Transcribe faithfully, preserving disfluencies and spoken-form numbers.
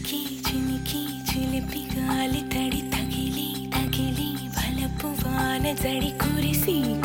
చినికి చినికి చిలిపి గాలి తడి తగిలి తగిలి బలపు వాన జడి కురిసి